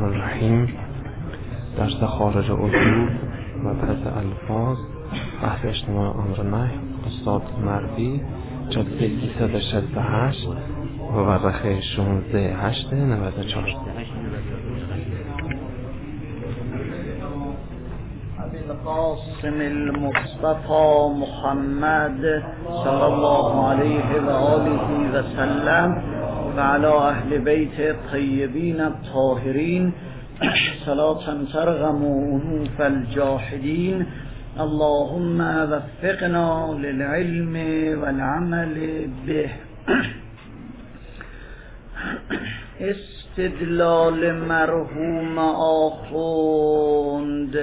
الرحیم. درس خارج اصول و پس الفاظ، بحث اجتماع امر نهی، استاد مروی، جلسه 368 و ورقه 16/8/94. القاسم المصطفى محمد صلی الله علیه و آله و سلم و علی اهل بیت الطیبین الطاهرین صلاة ترغم انوف الجاحدین. اللهم وفقنا للعلم والعمل به. استدلال مرحوم آخوند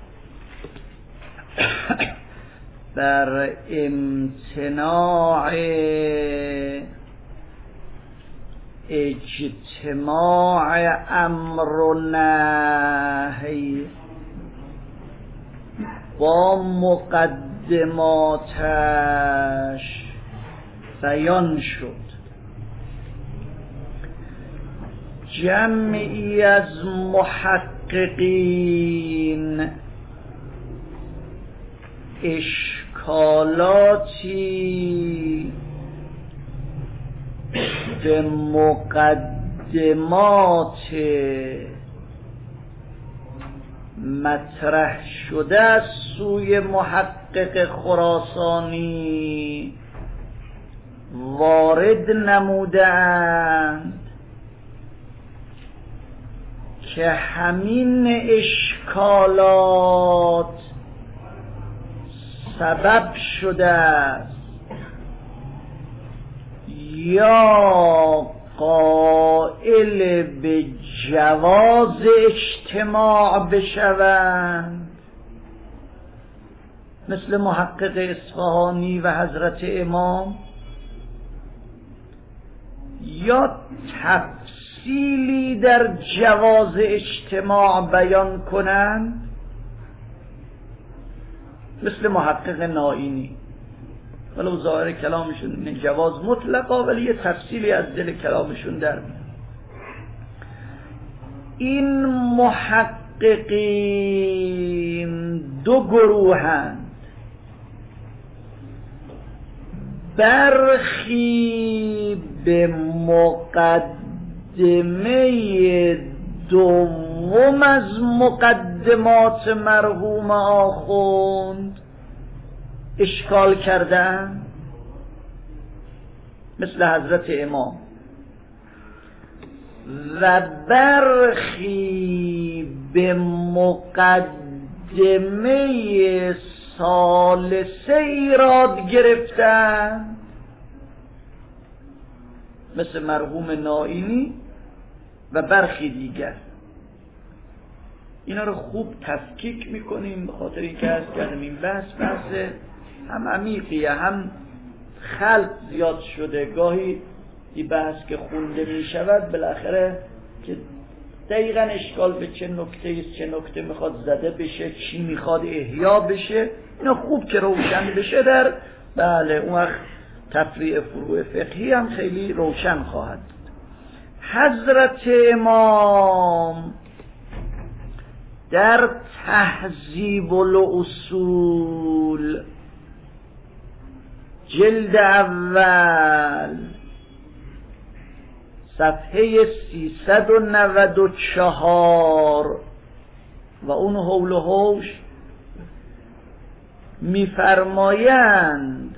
بر امتناع اجتماع امر و نهی با مقدماتش بیان شد. جمعی از محققین اشکالاتی به مقدمات مطرح شده از سوی محقق خراسانی وارد نمودند که همین اشکالات سبب شده است یا قائل به جواز اجتماع بشوند، مثل محقق اصفهانی و حضرت امام، یا تفصیلی در جواز اجتماع بیان کنند، مثل محقق نائینی، ولو ظاهر کلامشون جواز مطلقا ولی یه تفصیلی از دل کلامشون در میاد. این محققین دو گروهند. برخی به مقدمه دوم از مقدمات مرحوم آخوند اشکال کردن، مثل حضرت امام، و برخی به مقدمه ثالثه ایراد گرفتن، مثل مرحوم نائینی و برخی دیگر. اینا رو خوب تفکیک میکنیم، به خاطر اینکه از کردم این بحث هم عمیقیه، هم خلط زیاد شده. گاهی این بحث که خونده میشود بالاخره که دقیقاً اشکال به چه نکته است، چه نکته میخواد زده بشه، چی میخواد احیا بشه، اینا خوب که روشن بشه در اون وقت تفریع فروع فقهی هم خیلی روشن خواهد بود. حضرت امام در تهذیب الاصول جلد اول صفحه 394 و اون حول و حوش می‌فرمایند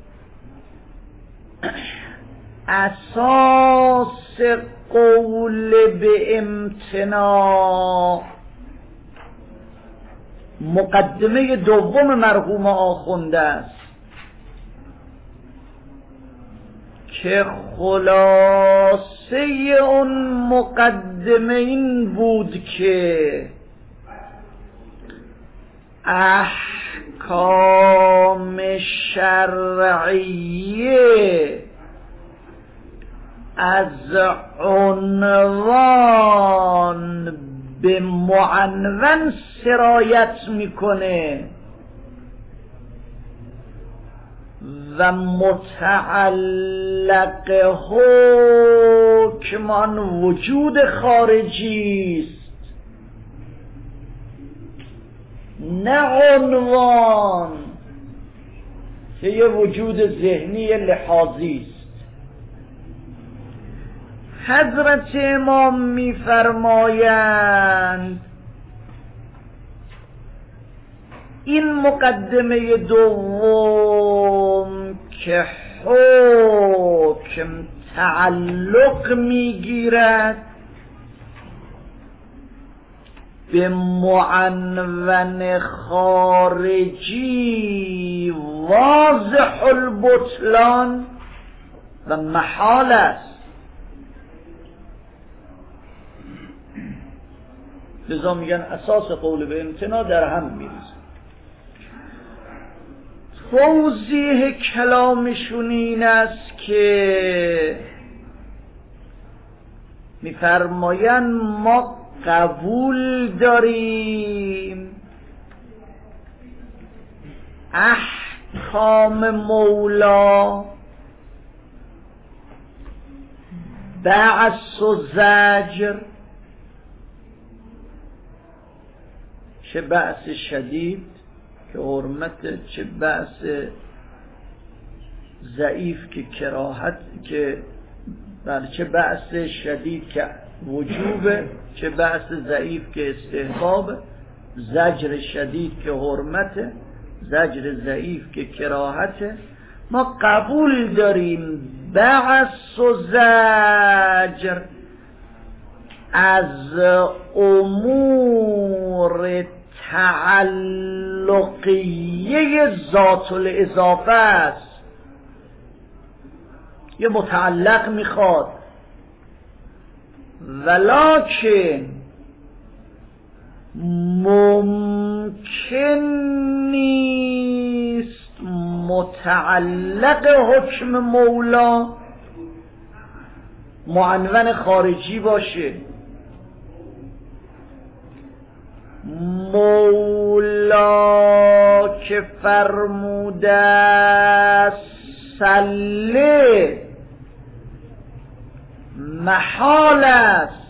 اساس قول به امتناع مقدمه دوم مرحوم آخونده است که خلاصه اون مقدمه این بود که احکام شرعیه از عنوان به معنون سرایت میکنه و متعلق حکم آن وجود خارجی است نه عنوان که یه وجود ذهنی لحاظی است. حضرت امام می‌فرمایند این مقدمه دوم که حکم تعلق میگیرد به معنون خارجی واضح البطلان و محال است. لذا میگن اساس قول به امتناع در هم میریزه. توضیح کلامشون این است که میفرمایند ما قبول داریم احکام مولا بعث و زجر، چه بعث شدید که حرمت، چه بعث ضعیف که کراهت، که چه بعث شدید که وجوبه، چه بعث ضعیف که استحباب، زجر شدید که حرمته، زجر ضعیف که کراهته. ما قبول داریم بعث و زجر از امور تعلقیه ذات الاضافه است. یه متعلق میخواد، ولکن ممکن نیست متعلق حکم مولا معنون خارجی باشه. مولا که فرموده صله محال است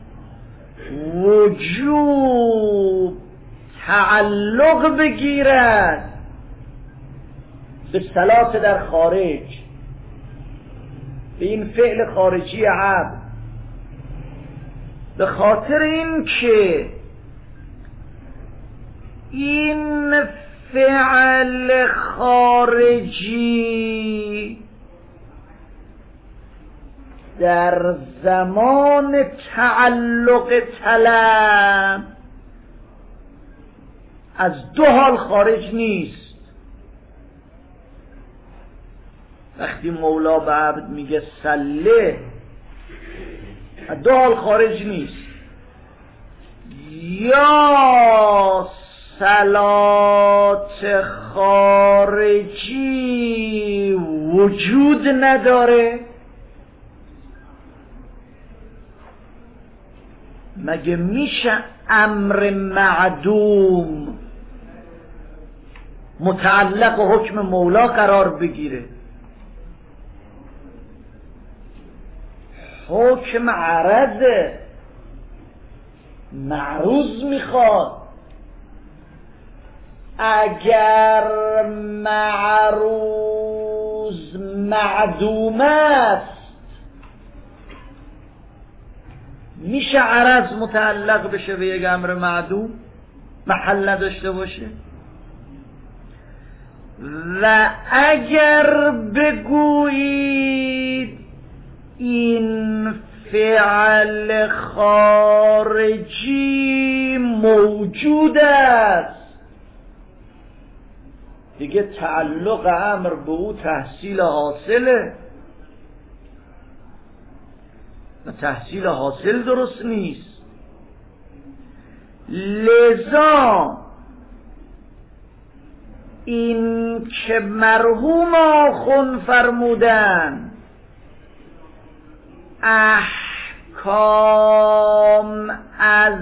وجوب تعلق بگیرد به صلات در خارج، به این فعل خارجی عبد، به خاطر این که این فعل خارجی در زمان تعلق طلب از دو حال خارج نیست. وقتی مولا به عبد میگه صله، از دو حال خارج نیست. یا صلات خارجی وجود نداره، مگه میشه امر معدوم متعلق و حکم مولا قرار بگیره؟ حکم عرضه، معروض میخواد. اگر معروض معدوم است میشه عرض متعلق بشه به یک امر معدوم، محل نداشته باشه؟ و اگر بگویید این فعل خارجی موجود است، دیگه تعلق امر به او تحصیل حاصله و تحصیل حاصل درست نیست. لذا این که مرحوم آخون فرمودن احکام از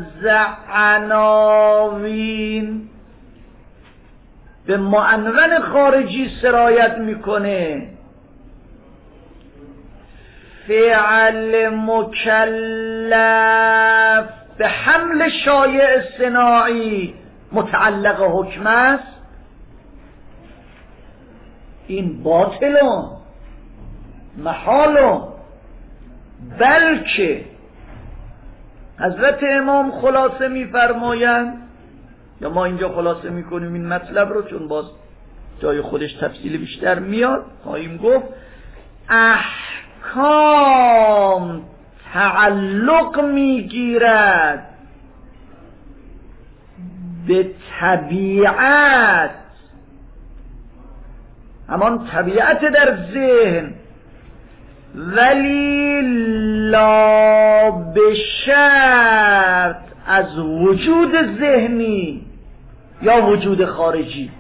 عناوین به معنون خارجی سرایت میکنه، فعل مکلف به حمل شایع صناعی متعلق حکم است، این باطلون محالون. بلکه حضرت امام خلاصه میفرمایند، یا ما اینجا خلاصه میکنیم این مطلب رو، چون باز جای خودش تفصیل بیشتر میاد، خواهیم گفت احکام تعلق میگیرد به طبیعت، همان طبیعت در ذهن، ولی لا به شرط از وجود ذهنی یا وجود خارجی.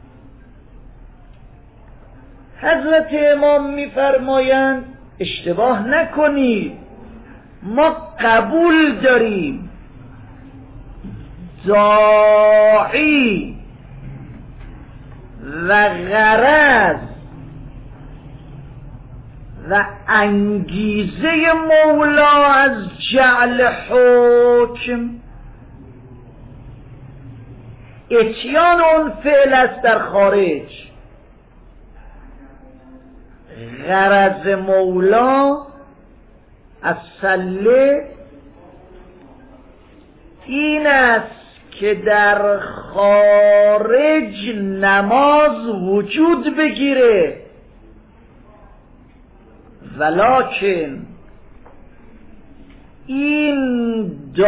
حضرت امام میفرمایند اشتباه نکنید، ما قبول داریم داعی و غرض و انگیزه مولا از جعل حکم اتیان اون فعل است در خارج. غرض مولا از صله این است که در خارج نماز وجود بگیره، ولکن این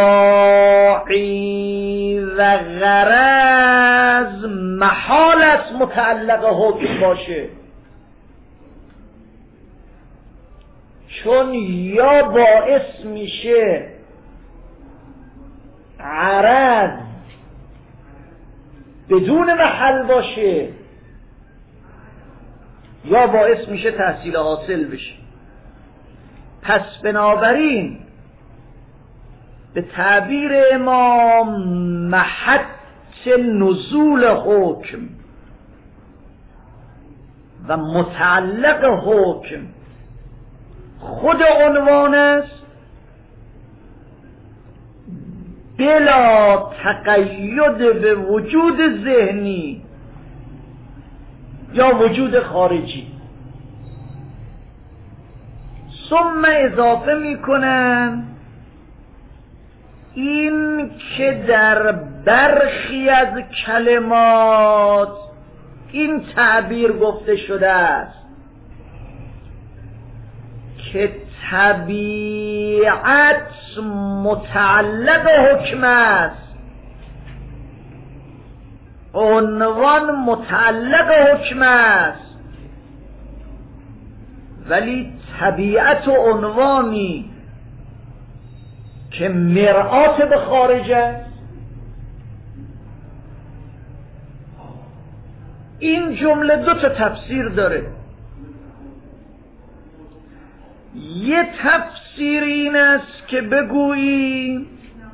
داعی و غرض محال است متعلق حکم باشه، چون یا باعث میشه عرض بدون محل باشه، یا باعث میشه تحصیل حاصل بشه. پس بنابراین به تعبیر امام محط نزول حکم و متعلق حکم خود عنوان است، بلا تقید به وجود ذهنی یا وجود خارجی. ثم اضافه میکنن این که در برخی از کلمات این تعبیر گفته شده است که طبیعت متعلق حکم است، عنوان متعلق حکم است، ولی طبیعت و عنوانی که مرآت به خارج است. این جمله دو تا تفسیر داره. یه تفسیر این است که بگویی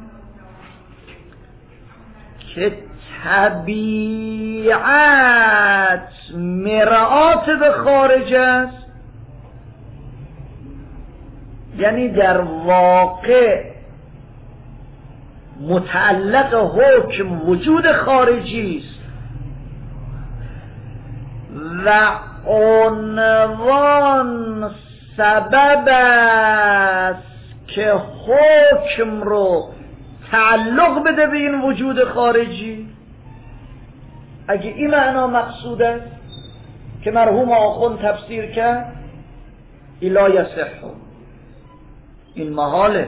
که طبیعت مرآت به خارج است، یعنی در واقع متعلق حکم وجود خارجی است و عنوان سبب است که حکم رو تعلق بده به این وجود خارجی. اگه این معنا مقصود است که مرحوم آخوند تفسیر کرد، لا یصح، این محاله.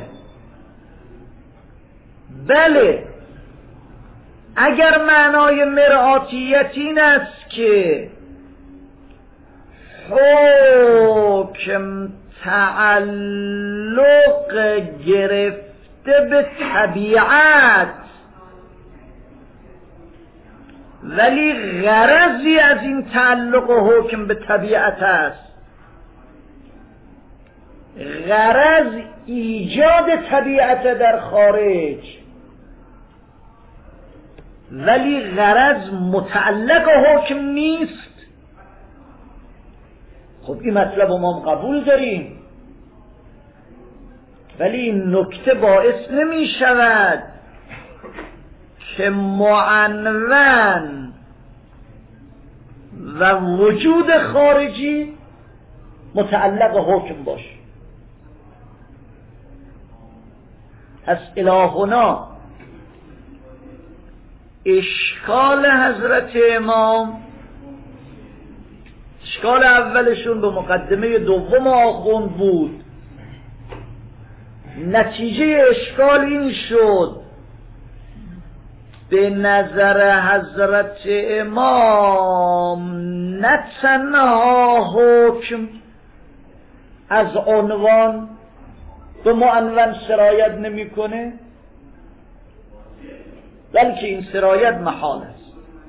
بله، اگر معنای مرآتیت این است که حکم تعلق گرفته به طبیعت ولی غرضی از این تعلق و حکم به طبیعت است، غرض ایجاد طبیعت در خارج ولی غرض متعلق حکم نیست، خب این مطلب رو ما قبول داریم، ولی این نکته باعث نمی شود که معنون و وجود خارجی متعلق حکم باشه. پس الهنا اشکال حضرت امام، اشکال اولشون به مقدمه دوم آخوند بود، نتیجه اشکال این شد به نظر حضرت امام نه تنها حکم از عنوان به معنون سرایت نمیکنه، بلکه این سرایت محال است.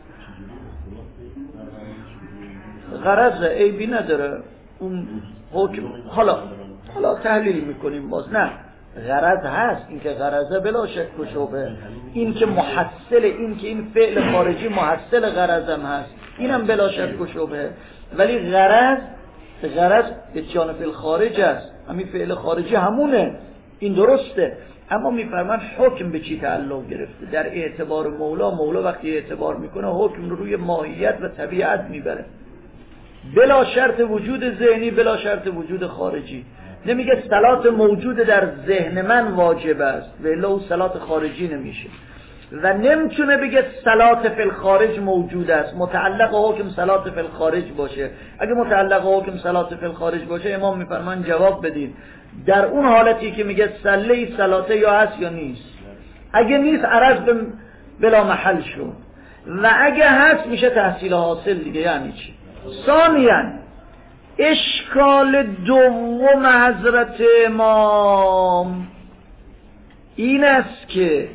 غرض عیبی نداره اون حکم، حالا تحلیل میکنیم باز، نه غرض هست، این که غرضه بلا شک و شبهه، این که محصل، این که این فعل خارجی محصل غرضم هست، اینم بلا شک و شبهه، ولی غرض اتیان فعل خارج است، همین فعل خارجی همونه، این درسته، اما میفرمان حکم به چی تعلق گرفته. در اعتبار مولا وقتی اعتبار میکنه حکم رو روی ماهیت و طبیعت میبره، بلا شرط وجود ذهنی، بلا شرط وجود خارجی. نمیگه صلات موجود در ذهن من واجب است و الا او صلات خارجی نمیشه، و نمیتونه بگه صلات فی الخارج موجود است، متعلق حکم صلات فی الخارج باشه. اگه متعلق حکم صلات فی الخارج باشه، امام میفرمان جواب بدید در اون حالتی که میگه صلی صلاته یا هست یا نیست. اگه نیست عرض بلا محل شد، و اگه هست میشه تحصیل حاصل دیگه. یعنی چی؟ ثانیاً اشکال دوم حضرت امام این است که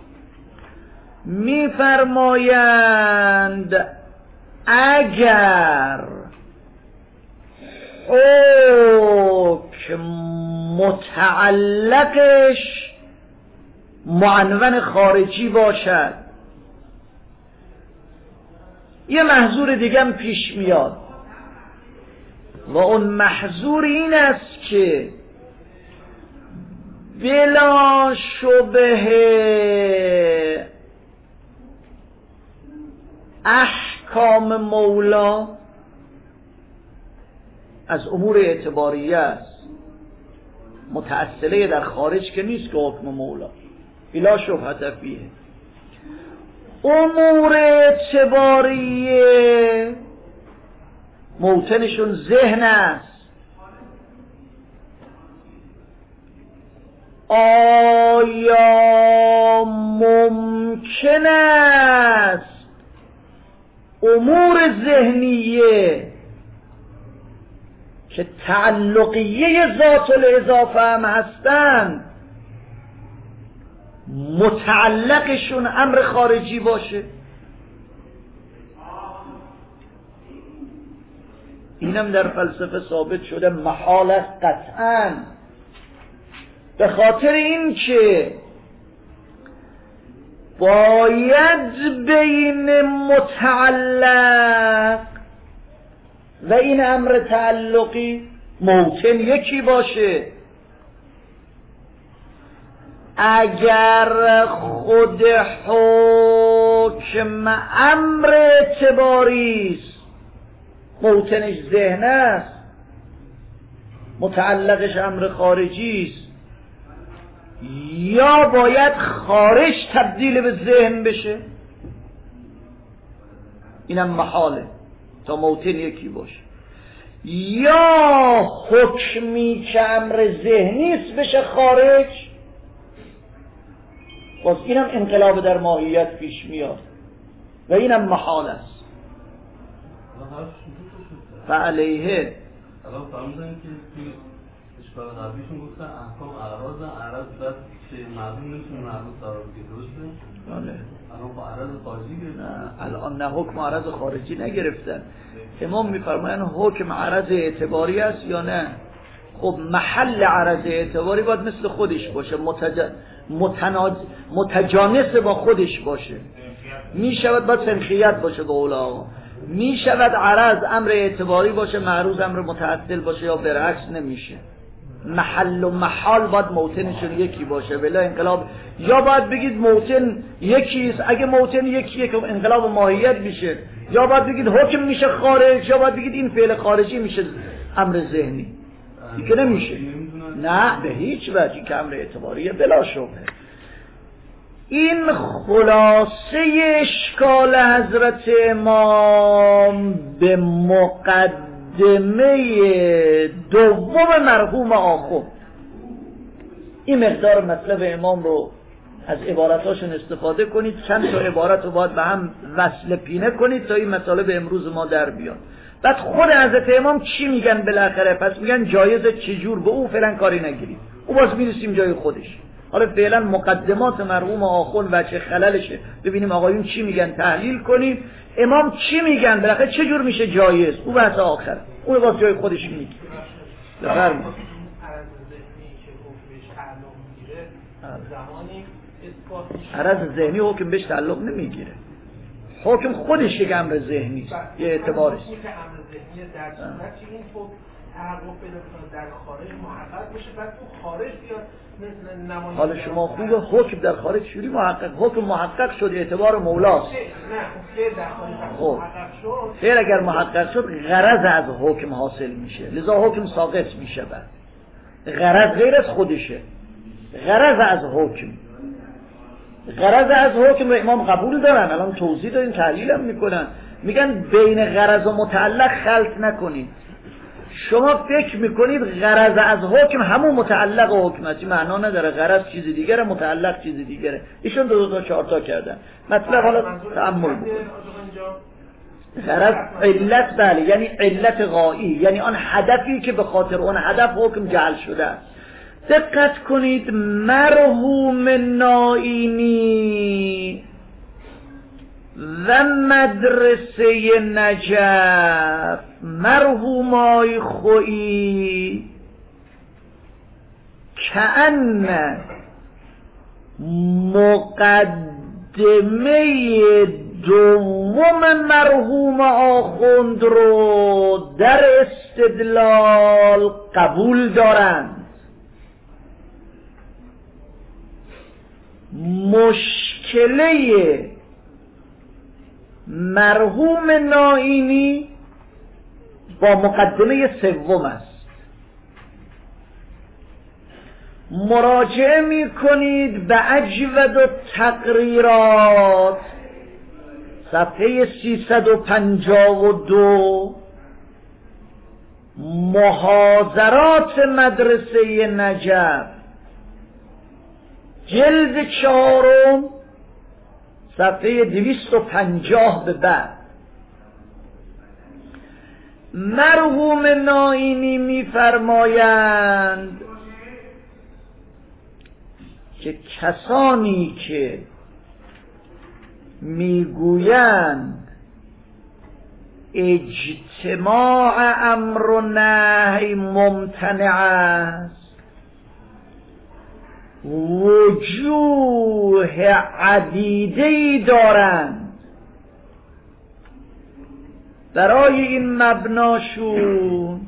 میفرمایند اگر حکم متعلقش معنون خارجی باشد، یه محظور دیگه هم پیش میاد و اون محظور این است که بلا شبهه احکام مولا از امور اعتباریه است، متأصله در خارج که نیست که حکم مولا بلا شبهه فیه. امور اعتباریه موطنشون ذهن است. آیا ممکن است امور ذهنیه که تعلقیه ذات الاضافه هم هستن متعلقشون امر خارجی باشه؟ اینم در فلسفه ثابت شده محال است قطعاً، به خاطر این که باید بین متعلق و این امر تعلقی موطن یکی باشه. اگر خود حکم امر اعتباری است، موطنش ذهن است، متعلقش امر خارجی است، یا باید خارج تبدیل به ذهن بشه، اینم محاله تا موطن یکی باشه، یا حکمی که امر ذهنی است بشه خارج، باز اینم انقلاب در ماهیت پیش میاد و اینم محال است. و علیه الان فهمیدن که توی اشکال قبلیشون گفتن احکام اعراض باید که معلوم نمیتونه معلوم قرار بگیره، درسته؟ بله. الان با اعراض خارجی گرفتن؟ الان نه حکم اعراض خارجی نگرفتن. امام میفرماین حکم عرض اعتباری است یا نه. خب محل عرض اعتباری باید مثل خودش باشه، متجانس با خودش باشه. میشود باید سنخیت باشه به اولا، میشود عرض امر اعتباری باشه، معروض امر متعدل باشه، یا برعکس نمیشه. محل و محال باید موطنشون یکی باشه. بلا انقلاب یا باید بگید موطن یکیست، اگه موطن یکیه که انقلاب ماهیت میشه، یا باید بگید حکم میشه خارج، یا باید بگید این فعل خارجی میشه امر ذهنی. این که نمیشه، نه به هیچ وجهی که امر اعتباریه بلا شبهه. این خلاصه اشکال حضرت امام به مقدمه دوم مرحوم آخوند. این مقدار مطلب امام رو از عبارتاشون استفاده کنید، چند تا عبارت رو باید به هم وصل پینه کنید تا این مطالب امروز ما در بیاد. بعد خود حضرت امام چی میگن بالاخره؟ پس میگن جایزه چجور، به او فعلا کاری نگیرید، او باز میرسیم جای خودش. حالا فعلا مقدمات مرحوم آخوند و چه خللشه ببینیم آقایون چی میگن، تحلیل کنیم امام چی میگن بالاخره چجور میشه جایز، او بحث آخر، اون باز جای خودش میگه. بفرمایید. عرض ذهنی حکم بهش تعلق نمیگیره، حکم خودش یک امر ذهنی است، یه اعتبارش. این که امر ذهنی در صورتی این حکم تحقق پیدا کنه در خارج محقق بشه، بعد تو خارج بیاد مثل نمایش. حال شما خوبه، حکم در خارج شوری محقق، حکم محقق شد اعتبار مولاست. نه فعل در خارج محقق شد، فعل اگر محقق شد غرض از حکم حاصل میشه، لذا حکم ساقط میشه. بعد غرض غیر از خودشه، غرض از حکم، غرض از حکم رو امام قبول دارن، الان توضیح دارین تحلیل هم میکنن، میگن بین غرض و متعلق خلط نکنید. شما فکر میکنید غرض از حکم همون متعلق حکم است، معنا نداره، غرض چیز دیگره، متعلق چیز دیگره. ایشون دو تا چهار تا کردن مطلب، حالا تأمل بکنید. غرض علت، بله، یعنی علت غایی، یعنی آن هدفی که به خاطر اون هدف حکم جعل شده است. دقت کنید، مرحوم نائینی و مدرسه نجف، مرحومای خویی، کأن مقدمه دوم مرحوم آخوند رو در استدلال قبول دارند. مشکله مرحوم نائینی با مقدمه سوم است. مراجعه می کنید به اجود التقریرات صفحه 352، محاضرات مدرسه نجف جلد 4 صفحه 250 به بعد. مرحوم نائینی می‌فرمایند که کسانی که میگویند اجتماع امر و نهی ممتنع است، وجوه عدیده‌ای دارند برای این مبناشون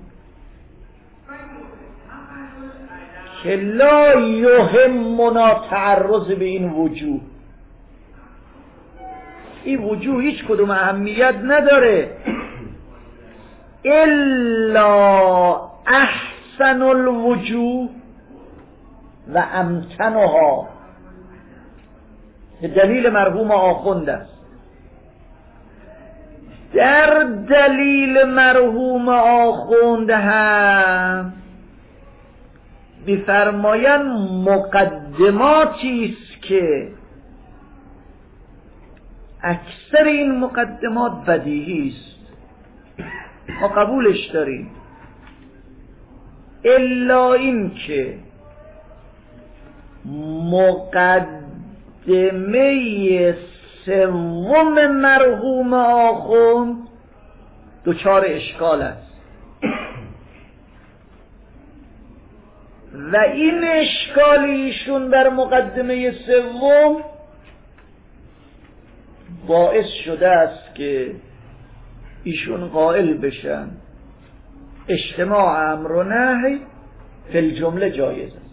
که لا یهمنا تعرض به این وجوه. این وجوه هیچ کدوم اهمیت نداره الا احسن الوجوه و امتنها، به دلیل مرحوم آخوند است. در دلیل مرحوم آخوند هم بفرمایند مقدماتی است که اکثر این مقدمات بدیهی است، ما قبولش داریم، الا این که مقدمه سوم مرحوم آخوند دچار اشکال است و این اشکال ایشون در مقدمه سوم باعث شده است که ایشون قائل بشن اجتماع امر و نهی فی الجمله جایز است.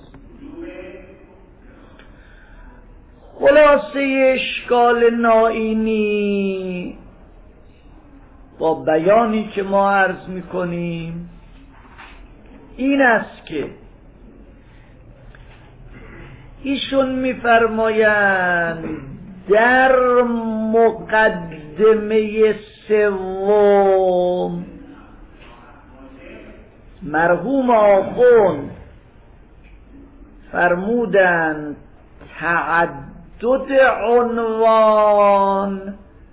خلاصه اشکال نائینی با بیانی که ما عرض میکنیم این است که ایشون میفرمایند در مقدمه سوم مرحوم آخوند فرمودند تعدد عنوان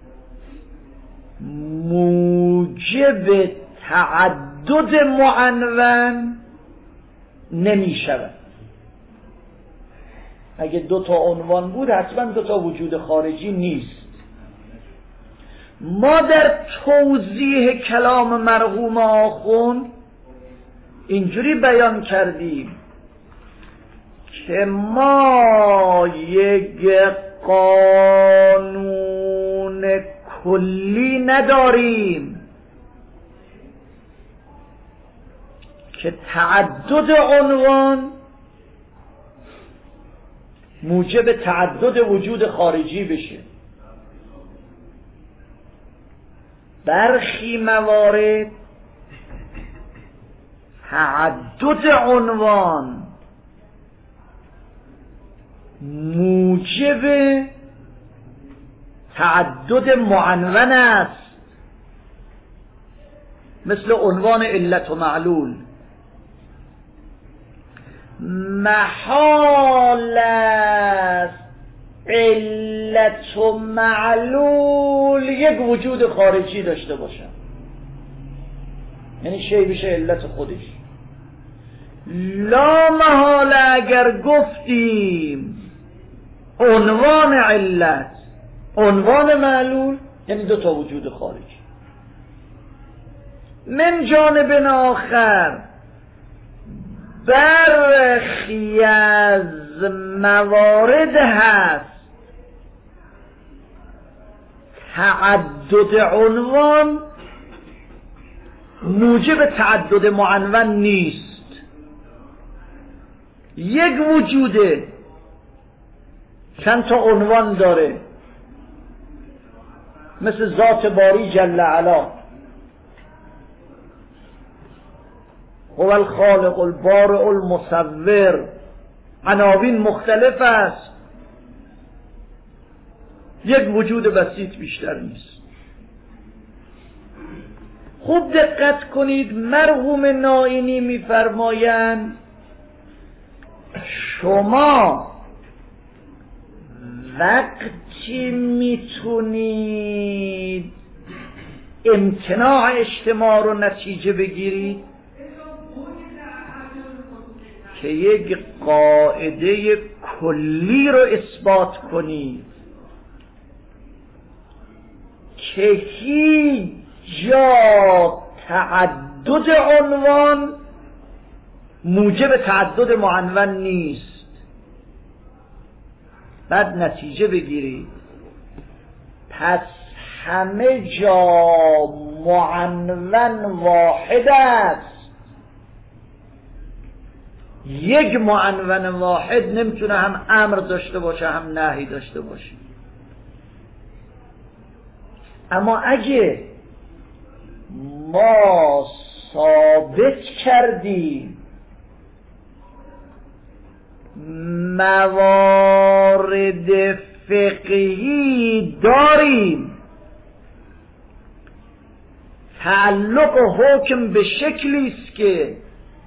موجب تعدد معنون نمی شود. اگه 2 تا عنوان بود حتما 2 تا وجود خارجی نیست. ما در توضیح کلام مرحوم آخوند اینجوری بیان کردیم که ما یک قانون کلی نداریم که تعدد عنوان موجب تعدد وجود خارجی بشه. برخی موارد تعدد عنوان موجب تعدد معنون است، مثل عنوان علت و معلول. محال است علت و معلول یک وجود خارجی داشته باشن، یعنی شی بشه علت خودش. لا محال اگر گفتیم عنوان علت عنوان معلول یعنی 2 تا وجود خارجی. من جانب آخر برخی از موارد هست تعدد عنوان موجب تعدد معنون نیست. یک وجوده چند تا عنوان داره، مثل ذات باری جل علا، هو الخالق البارئ المصور، عناوین مختلف است. یک وجود بسیط بیشتر نیست. خوب دقت کنید، مرحوم نائینی میفرمایند شما وقتی میتونید امتناع اجتماع رو نتیجه بگیرید که یک قاعده کلی رو اثبات کنید که هیچ جا تعدد عنوان موجب تعدد معنون نیست. بعد نتیجه بگیرید پس همه جا معنون واحد است. یک معنون واحد نمیتونه هم امر داشته باشه هم نهی داشته باشه. اما اگه ما ثابت کردیم موارد فقهی داریم تعلق و حکم به شکلی است که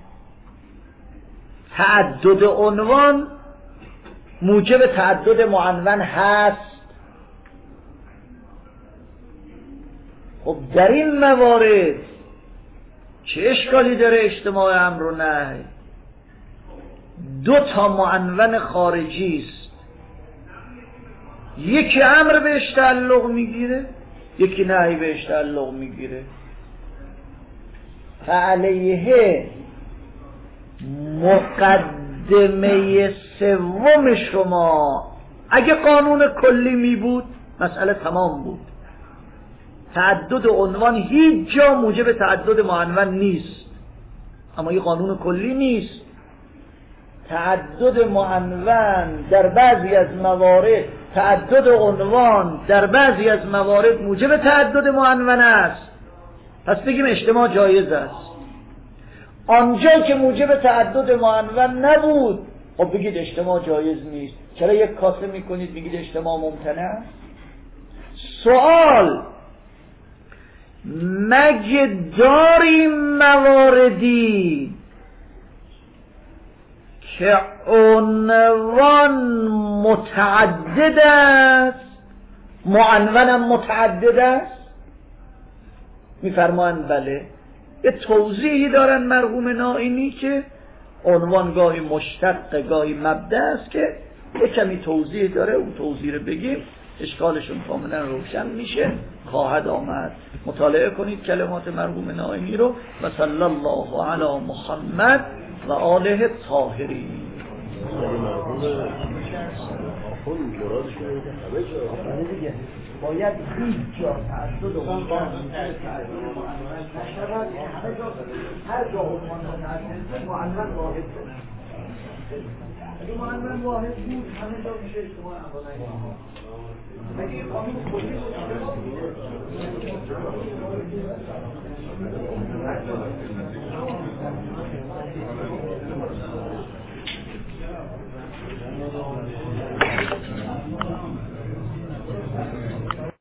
تعدد عنوان موجب تعدد معنون هست، خب در این موارد چه اشکالی داره اجتماع امر و نهی؟ 2 تا معنون خارجی است، یکی امر بهش تعلق میگیره یکی نهی بهش تعلق میگیره. فعلیه مقدمه سوم شما اگه قانون کلی می بود مسئله تمام بود. تعدد عنوان هیچ جا موجب تعدد معنون نیست، اما یه قانون کلی نیست. تعدد معنون در بعضی از موارد، تعدد عنوان در بعضی از موارد موجب تعدد معنون است، پس بگیم اجتماع جایز است. آنجایی که موجب تعدد معنون نبود، خب بگید اجتماع جایز نیست. چرا یک کاسه میکنید بگید اجتماع ممتنع است؟ سوال، مگه داریم مواردی که عنوان متعدد است معنونم متعدد است؟ میفرمایند بله. یه توضیحی دارن مرحوم نائینی که عنوان گاهی مشتق گاهی مبدأ است که یه کمی توضیح داره، اون توضیح رو بگیم اشکالشون کاملا روشن میشه، خواهد آمد. مطالعه کنید کلمات مرحوم نائینی رو. و صلی الله علی محمد و آله الطاهرین. باید هیچ جا تعدد عنوان نشود، هر جا عنوان متعدد معنون واحد بود. اگه معنون واحد بود همه جا میشه اجتماع عنوان. اگه این قانون کلی بود